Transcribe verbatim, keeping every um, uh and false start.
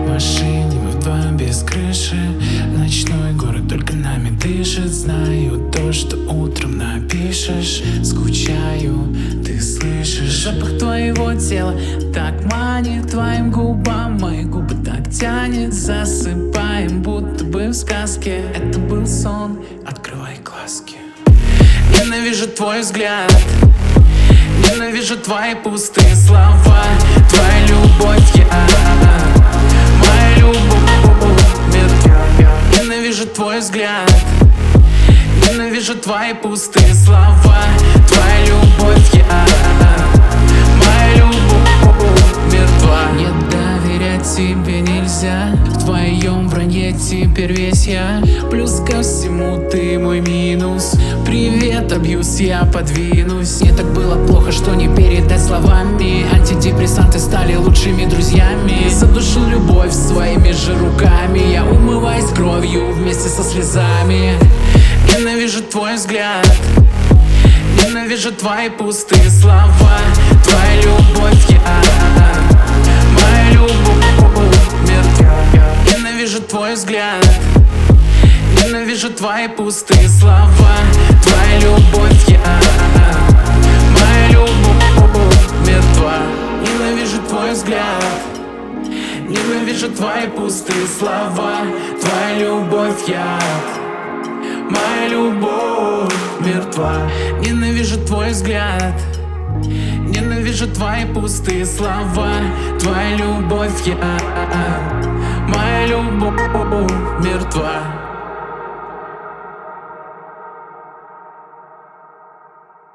В машине мы вдвоем без крыши. Ночной город только нами дышит. Знаю то, что утром напишешь. Скучаю, ты слышишь. Запах твоего тела так манит твоим губам. Мои губы так тянет. Засыпаем, будто бы в сказке. Это был сон, открывай глазки. Ненавижу твой взгляд, ненавижу твои пустые слова. Твоя любовь, я, моя любовь мертва. Ненавижу твой взгляд, ненавижу твои пустые слова. Твоя любовь, я, моя любовь мертва. Не доверять тебе нельзя, в твоем вранье теперь весь я. Плюс ко всему ты мой минус. Привет, абьюз, я подвинусь. Мне так было плохо, что не передать словами. Антидепрессанты стали лучшими друзьями. Задушил любовь своими же руками. Я умываюсь кровью вместе со слезами. Ненавижу твой взгляд, ненавижу твои пустые слова. Твоя любовь, я, моя любовь мертва. Ненавижу твой взгляд, ненавижу твои пустые слова. Твоя любовь, я, моя любовь мертва. Ненавижу твой взгляд, ненавижу твои пустые слова. Твоя любовь, я, моя любовь мертва. Ненавижу твой взгляд, ненавижу твои пустые слова. Твоя любовь, я, моя любовь мертва.